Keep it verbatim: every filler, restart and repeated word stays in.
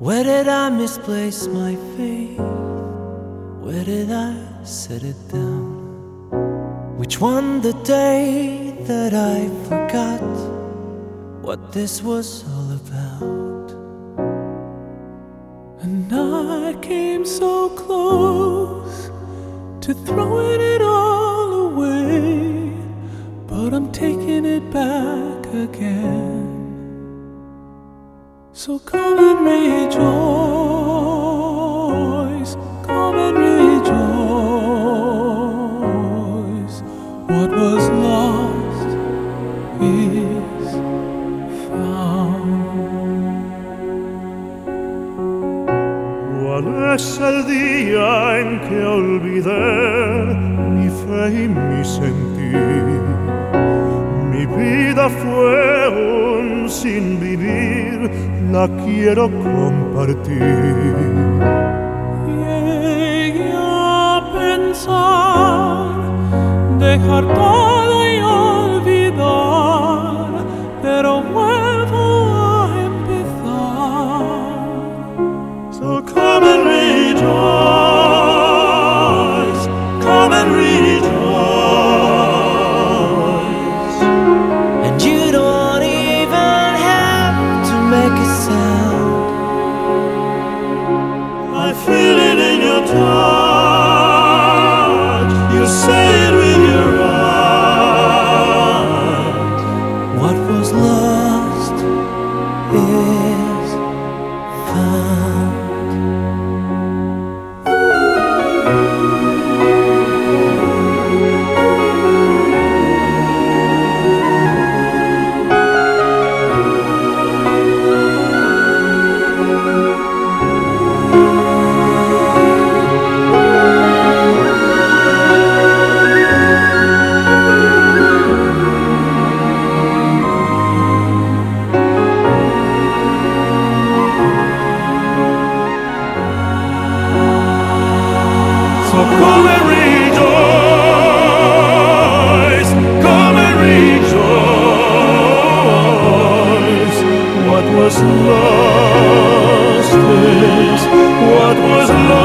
Where did I misplace my faith? Where did I set it down? Which one the day that I forgot what this was all about? And I came so close to throwing it all away, but I'm taking it back again. So come and rejoice, come and rejoice. What was lost is found. ¿Cuál es el día en que olvidé mi fe y mi sentir? Mi vida fue un sin vivir, la quiero compartir. Llegué a pensar, dejar todo y olvidar, pero vuelvo a empezar. So come and rejoice, come and rejoice. And you don't even have to make a sound. I feel it in your touch, you say it with your eyes. What was lost is found. So come and rejoice, come and rejoice. What was lost is, what was lost